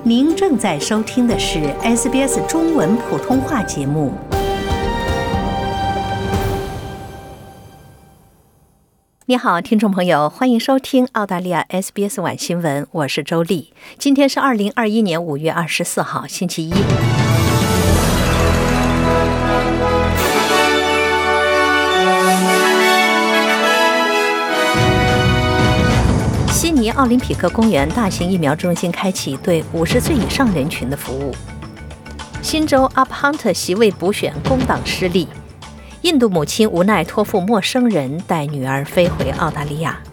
您正在收听的是 SBS 中文普通话节目。你好，听众朋友，欢迎收听澳大利亚 SBS 晚新闻，我是周丽。今天是2021年5月24号，星期一。悉尼奥林匹克公园大型疫苗中心开启对50岁以上人群的服务。新州 Up-Hunter 席位补选工党失利。印度母亲无奈托付陌生人带女儿飞回澳大利亚。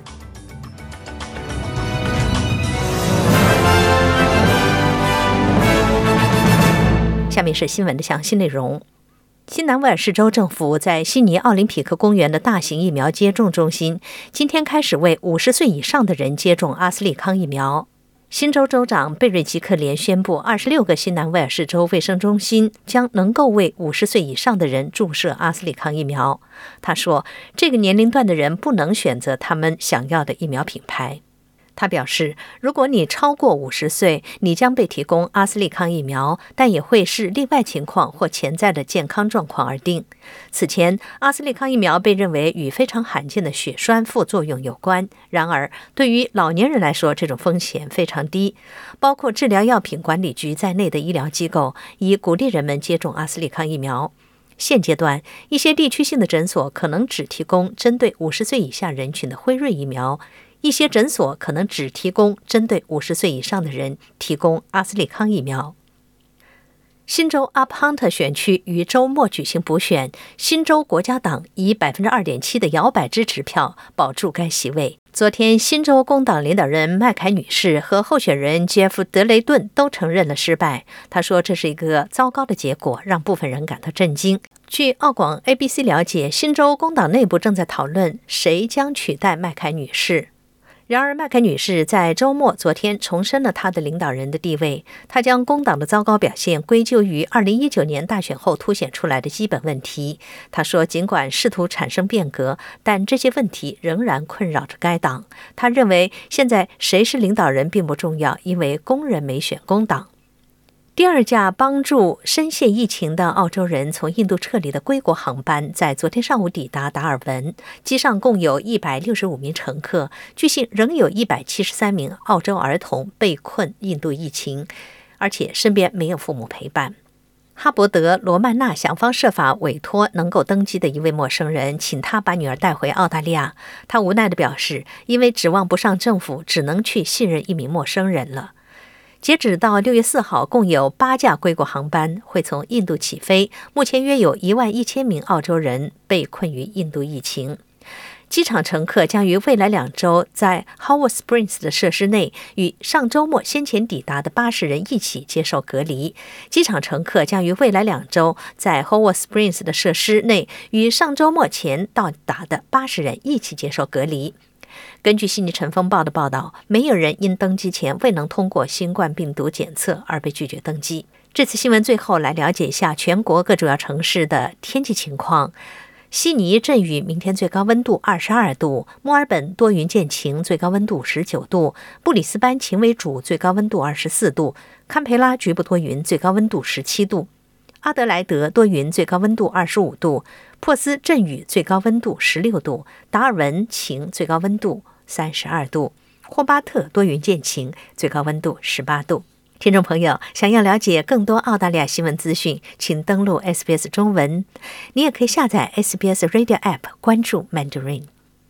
下面是新闻的详细内容。新南威尔士州政府在悉尼奥林匹克公园的大型疫苗接种中心今天开始为50岁以上的人接种阿斯利康疫苗。新州州长贝瑞吉克连宣布26个新南威尔士州卫生中心将能够为50岁以上的人注射阿斯利康疫苗。他说，这个年龄段的人不能选择他们想要的疫苗品牌。他表示，如果你超过50岁，你将被提供阿斯利康疫苗，但也会视例外情况或潜在的健康状况而定。此前，阿斯利康疫苗被认为与非常罕见的血栓副作用有关，然而对于老年人来说，这种风险非常低。包括治疗药品管理局在内的医疗机构已鼓励人们接种阿斯利康疫苗。现阶段，一些地区性的诊所可能只提供针对50岁以下人群的辉瑞疫苗，一些诊所可能只提供针对50岁以上的人提供阿斯利康疫苗。新州 Up-Hunter 选区于周末举行补选，新州国家党以 2.7% 的摇摆支持票保住该席位。昨天，新州工党领导人麦凯女士和候选人杰夫·德雷顿都承认了失败。他说，这是一个糟糕的结果，让部分人感到震惊。据澳广 ABC 了解，新州工党内部正在讨论谁将取代麦凯女士。然而，麦凯女士在周末昨天重申了她的领导人的地位。她将工党的糟糕表现归咎于2019年大选后凸显出来的基本问题。她说，尽管试图产生变革，但这些问题仍然困扰着该党。她认为，现在谁是领导人并不重要，因为工人没选工党。第二架帮助深陷疫情的澳洲人从印度撤离的归国航班在昨天上午抵达达尔文，机上共有165名乘客，据悉仍有173名澳洲儿童被困印度疫情，而且身边没有父母陪伴。哈伯德·罗曼纳想方设法委托能够登机的一位陌生人，请他把女儿带回澳大利亚。他无奈地表示，因为指望不上政府，只能去信任一名陌生人了。截止到6月4号，共有8架归国航班会从印度起飞，目前约有11000名澳洲人被困于印度疫情。机场乘客将于未来2周在 Howard Springs 的设施内与上周末先前抵达的80人一起接受隔离。机场乘客将于未来2周在 Howard Springs 的设施内与上周末前到达的80人一起接受隔离。根据悉尼晨风报的报道，没有人因登机前未能通过新冠病毒检测而被拒绝登机。这次新闻最后来了解一下全国各主要城市的天气情况。悉尼阵雨，明天最高温度22度；墨尔本多云见晴，最高温度19度；布里斯班晴为主，最高温度24度；堪培拉局部多云，最高温度17度；阿德莱德多云，最高温度25度；珀斯阵雨，最高温度16度；达尔文晴，最高温度32度；霍巴特多云见晴，最高温度18度。听众朋友，想要了解更多澳大利亚新闻资讯，请登录 SBS 中文。你也可以下载 SBS Radio App， 关注 Mandarin。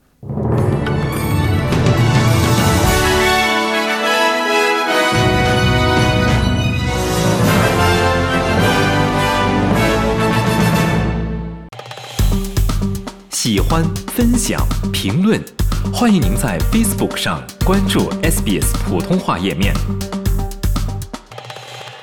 喜欢、分享、评论，欢迎您在 Facebook 上关注 SBS 普通话页面。